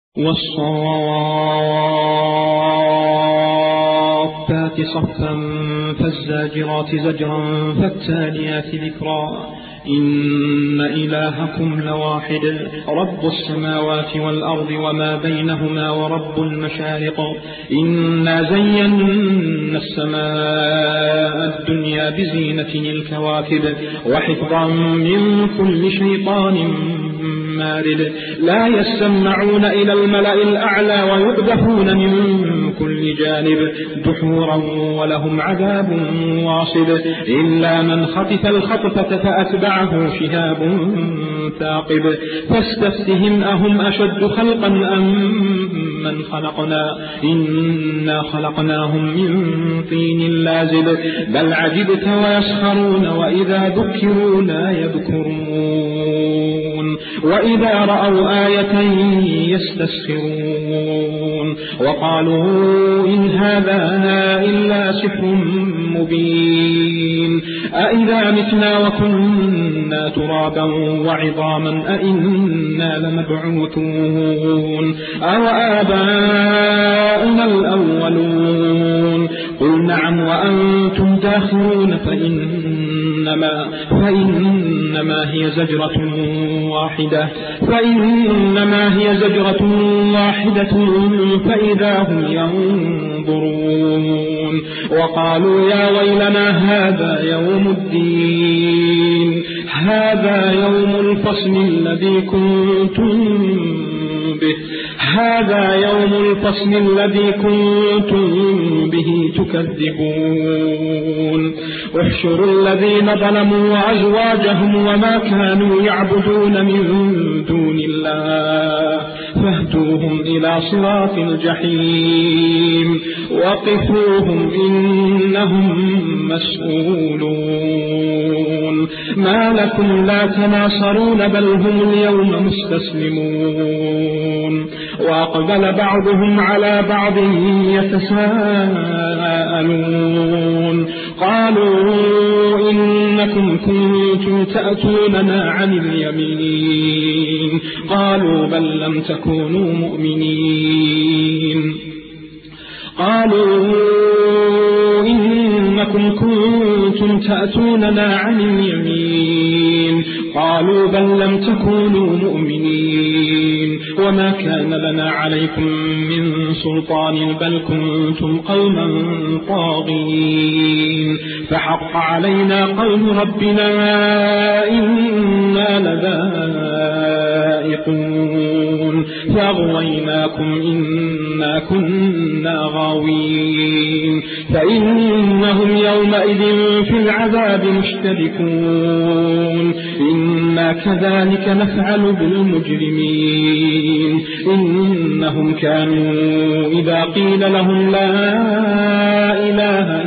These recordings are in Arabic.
والصافات صفا فالزاجرات زجرا فالتاليات ذكرا إن إلهكم لواحد رب السماوات والأرض وما بينهما ورب المشارق إنا زينا السماء الدنيا بزينة الكواكب وحفظا من كل شيطان مارد لا يسمعون إلى الملأ الأعلى ويقذفون من كل جانب دحورا ولهم عذاب واصب إلا من خطف الخطفة فأتبعه شهاب ثاقب فاستفتهم أهم أشد خلقا أم من خلقنا إنا خلقناهم من طين لازب بل عجبت ويسخرون وإذا ذكروا لا يذكرون وإذا رأوا آية يستسخرون وقالوا إن هذا إلا سحر مبين أإذا متنا وكنا ترابا وعظاما أإنا لمبعوثون أو آباؤنا الأولون قل نعم وأنتم داخرون فإنما هي زجرة واحدة فإذا هم ينظرون وقالوا يا ويلنا هذا يوم الدين هذا يوم الفصل الذي كنتم به تكذبون احشروا الذين ظلموا وأزواجهم وما كانوا يعبدون من دون الله فاهدوهم إلى صراط الجحيم وقفوهم إنهم مسؤولون ما لكم لا تناصرون بل هم اليوم مستسلمون وأقبل بعضهم على بعض يتساءلون قالوا إنكم كنتم تأتوننا عن اليمين قالوا بل لم تكونوا مؤمنين وما كان لنا عليكم من سلطان بل كنتم قوما طاغين فحق علينا قول ربنا إنا لذائقون فأغويناكم إنا كنا غاوين فإنهم يومئذ في العذاب مشتركون إنا كذلك نفعل بالمجرمين إنهم كانوا إذا قيل لهم لا إله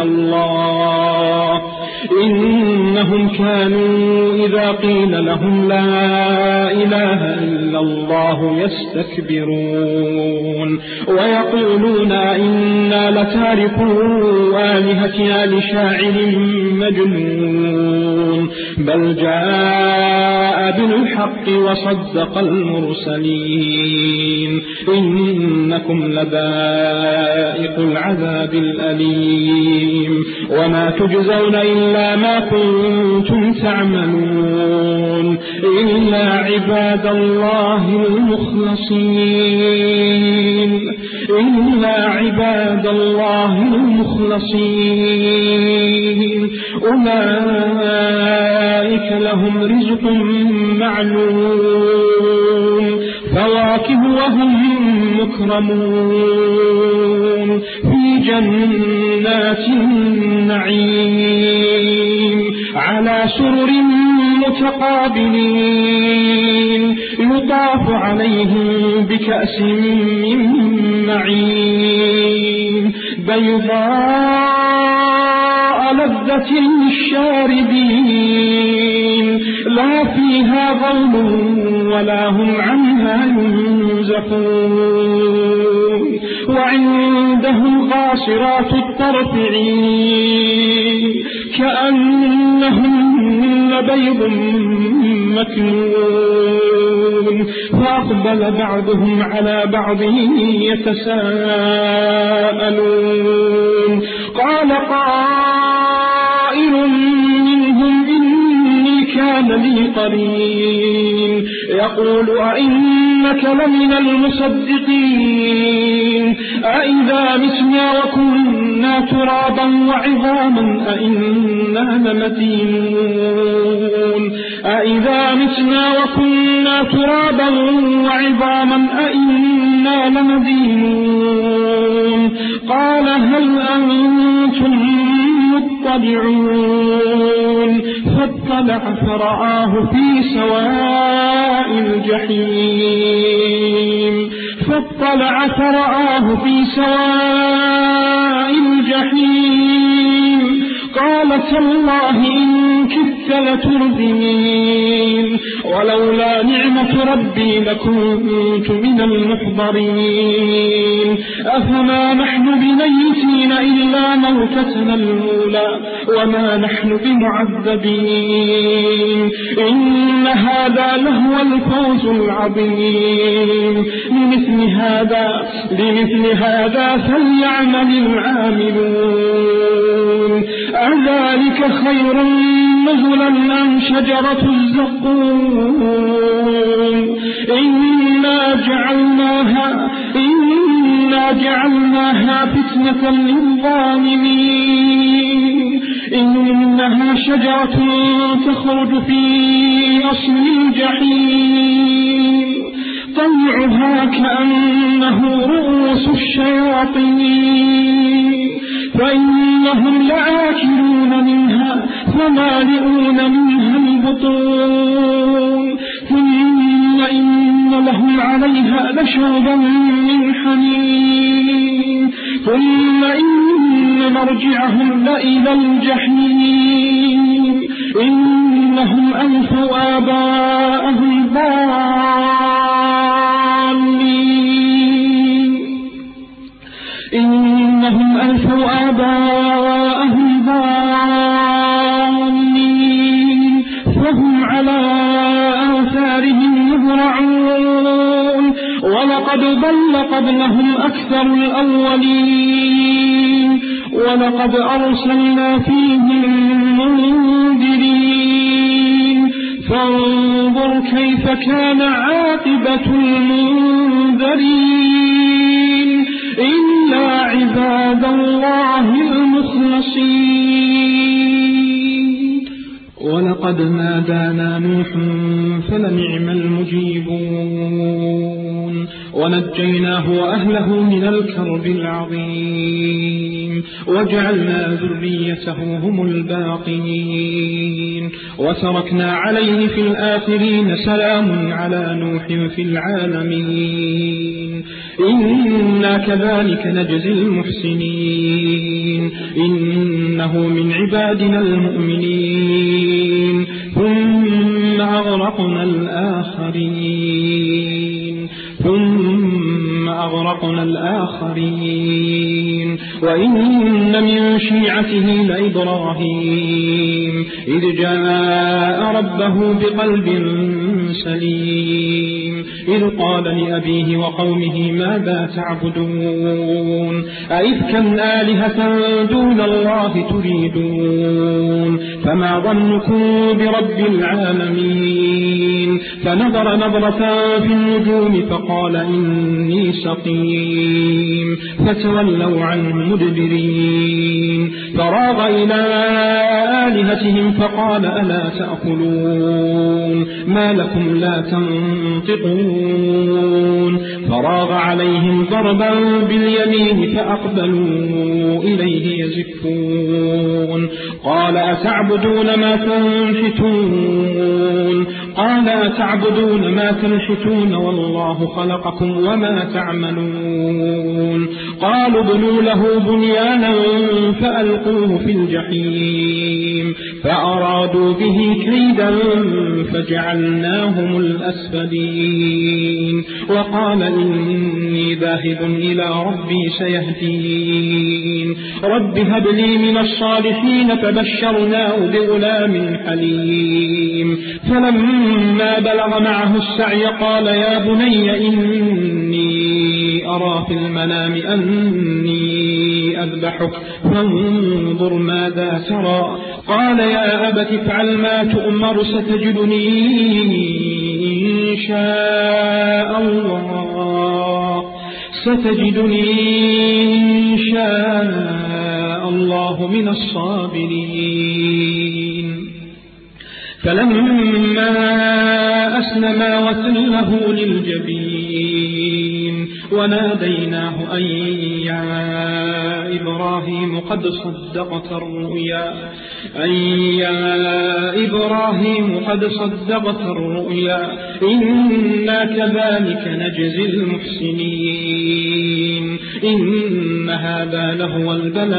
إلا الله يستكبرون ويقولون إنا لتاركو آلهتنا لشاعر مجنون بل جاء بالحق وصدق المرسلين إنكم لذائق العذاب الأليم وما تجزون إلا ما كنتم تعملون إلا عباد الله المخلصين أولئك لهم رزق معلوم فواكه وهم مكرمون في جنات النعيم على سرر متقابلين يطاف عليهم بكأس من معين بيضاء لذة للشاربين لا فيها غول ولا هم عنها ينزفون وعندهم قاصرات الطرف عين كأنهن بيض مكنون فأقبل بعضهم على بعض يتساءلون قال قائل منهم إني كان لي قرين يقول أئنك لمن المصدقين أئذا متنا وكنا ترابا وعظاما أئنا لمدينون أئذا متنا وكنا ترابا وعظاما أئنا لمدينون قال هل أنتم مطلعون فاطلع فرآه في سواء الجحيم قال تالله إن كدت لتردين ولولا نعمة ربي لكنت من المحضرين أفما نحن بميتين إلا موتتنا الأولى وما نحن بمعذبين إن هذا لهو الفوز العظيم لمثل هذا فليعمل العاملون أذلك خير نزلا أم شجرة الزقوم إنا جعلناها فتنة للظالمين إنها شجرة تخرج في أصل الجحيم طلعها كأنه رؤوس الشياطين فإنهم لآكلون منها فمالئون منها البطون ثم إن لهم عليها لشوبا من حميم ثم إن مرجعهم لإلى الجحيم إنهم ألفوا آباءهم ضالين فهم على آثارهم يهرعون ولقد ضل قبلهم أكثر الأولين ولقد أرسلنا فيهم منذرين فانظر كيف كان عاقبة المنذرين إلا عباد الله المخلصين ولقد نادانا نوح فلنعم المجيبون ونجيناه وأهله من الكرب العظيم وجعلنا ذريته هم الباقين وتركنا عليه في الآخرين سلام على نوح في العالمين إنا كذلك نجزي المحسنين إنه من عبادنا المؤمنين ثم أغرقنا الآخرين وإن من شيعته لإبراهيم إذ جاء ربه بقلب سليم إذ قال لأبيه وقومه ماذا تعبدون أئفكا آلهة دون الله تريدون فما ظنكم برب العالمين فنظر نظرة في النجوم فقال إني سقيم فتولوا عنه مدبرين فراغ إلى آلهتهم فقال ألا تأكلون ما لكم لا تنطقون فراغ عليهم ضربا باليمين فأقبلوا إليه يزفون قال أتعبدون ما تنحتون والله خلقكم وما تعملون قالوا ابنوا له بنيانا فألقوه في الجحيم فأرادوا به كيدا فجعلناهم الأسفلين وقال إني ذاهب إلى ربي سيهدين رب هب لي من الصالحين فبشرناه بغلام حليم فلما بلغ معه السعي قال يا بني إني أرى في المنام أني أذبحك فانظر ماذا ترى قال يا أبت افعل ما تؤمر ستجدني إن شاء الله من الصابرين فلما أسلما وتله للجبين وناديناه أن يا إبراهيم قد صدقت الرؤيا إنا كذلك نجزي المحسنين إن هذا لهو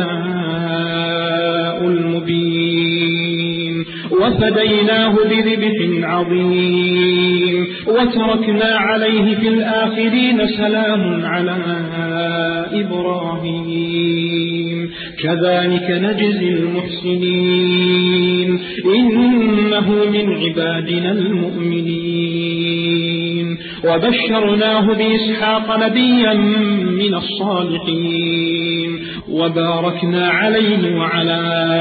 البلاء المبين وفديناه بذبح عظيم وتركنا عليه في الآخرين سلام على إبراهيم كذلك نجزي المحسنين إنه من عبادنا المؤمنين وبشرناه بإسحاق نبيا من الصالحين وباركنا عليه وعلى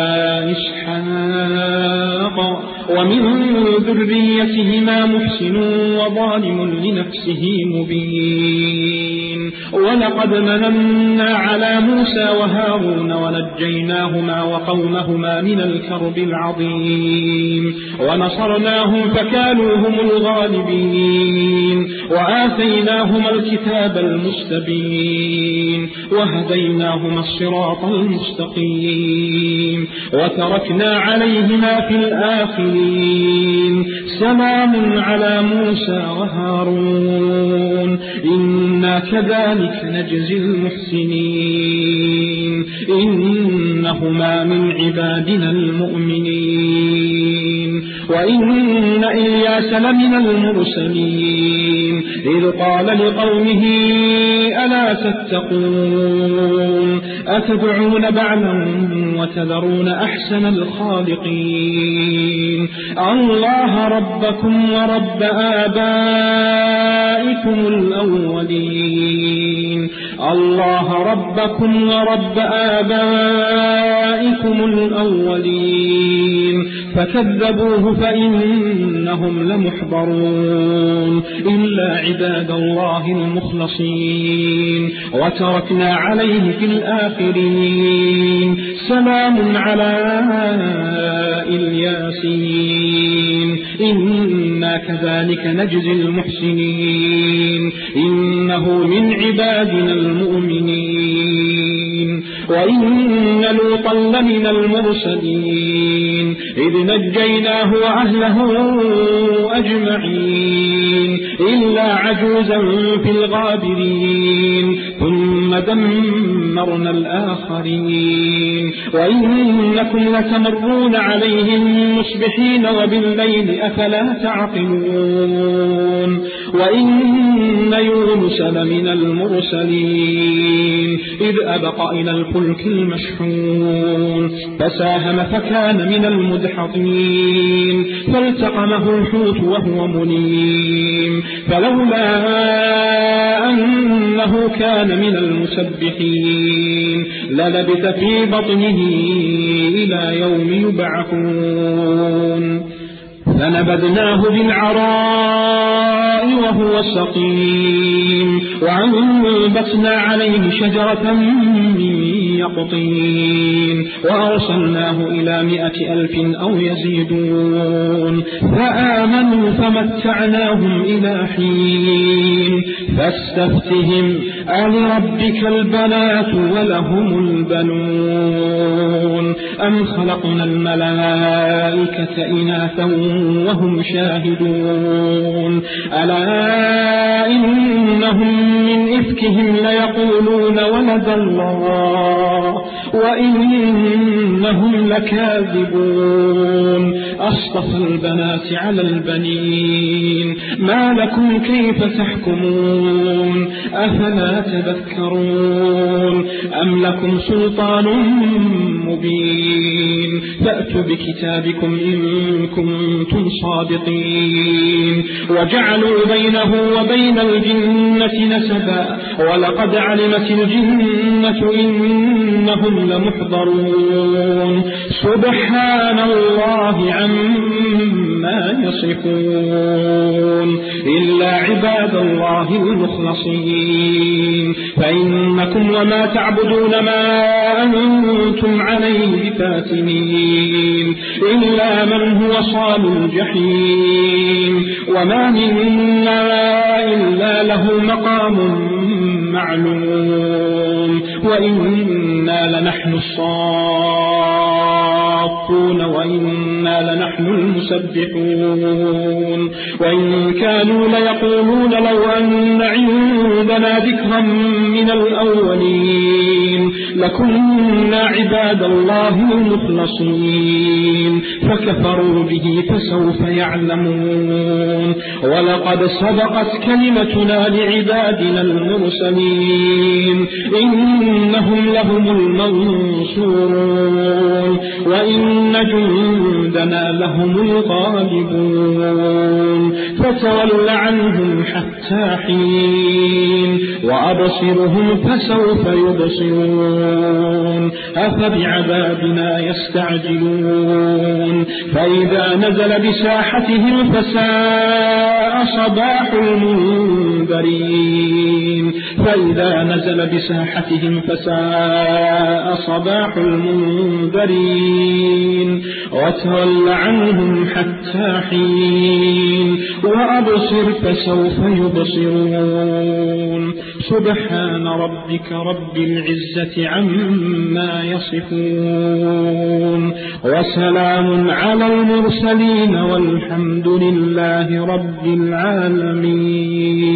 إسحاق ومن ذريتهما محسن وظالم لنفسه مبين ولقد مننا على موسى وهارون ونجيناهما وقومهما من الكرب العظيم ونصرناهم فكانوا هم الغالبين وآتيناهما الكتاب المستبين وهديناهما الصراط المستقيم وتركنا عليهما في الآخرين سلام على موسى وهارون إنا كذلك نجزي المحسنين إنهما من عبادنا المؤمنين وإن إلياس لمن المرسلين إذ قال لقومه ألا تتقون أتدعون بعلا وتذرون أحسن الخالقين الله ربكم ورب آبائكم الأولين فكذبوه فإنهم لمحضرون إلا عباد الله المخلصين وتركنا عليه في الآخرين سلام على الياسين إنا كذلك نجزي المحسنين إنه من عبادنا المؤمنين وإن لوطا لمن المرسلين إذ نجيناه وأهله أجمعين إلا عجوزا في الغابرين ثم دمرنا الآخرين وإنكم لتمرون عليهم مصبحين وبالليل أفلا تعقلون وإن يونس لمن المرسلين إذ أبق إلى الفلك المشحون فساهم فكان من المدحضين فالتقمه الحوت وهو مليم فلولا أنه كان من المسبحين للبث في بطنه إلى يوم يبعثون فنبذناه بالعراء وهو سقيم وأنبتنا عليه شجرة من يقطين وأرسلناه إلى 100,000 أو يزيدون فآمنوا فمتعناهم إلى حين فاستفتهم ألربك البنات ولهم البنون أم خلقنا الملائكة إناثا وهم شاهدون ألا إنهم من إفكهم ليقولون ولد الله وإنهم لكاذبون أصطفى البنات على البنين ما لكم كيف تحكمون أفلا تذكرون أم لكم سلطان مبين فأتوا بكتابكم إن كنتم صادقين وجعلوا بينه وبين الجنة نسبا ولقد علمت الجنة إنهم لمحضرون سبحان الله عما يصفون إلا عباد الله المخلصين فإنكم وما تعبدون ما أنتم عليه فاتنين إلا من هو صال الجحيم وما منا إلا له مقام معلوم وإنا لنحن الصافون وإنا لنحن المسبحون وإن كانوا ليقولون لو أن عندنا ذكرا من الأولين لكنا عباد الله المخلصين فكفروا به فسوف يعلمون ولقد صدقت كلمتنا لعبادنا المرسلين إنهم لهم المنصورون وإن جندنا لهم الغالبون فتول عنهم حتى حين وأبصرهم فسوف يبصرون أفبعذابنا يستعجلون فإذا نزل بساحتهم فساء صباح المنذرين فإذا نزل بساحتهم فساء صباح المنذرين وتول عنهم حتى حين وأبصر فسوف يبصرون سبحان ربك رب العزة عما يصفون وسلام على المرسلين والحمد لله رب العالمين.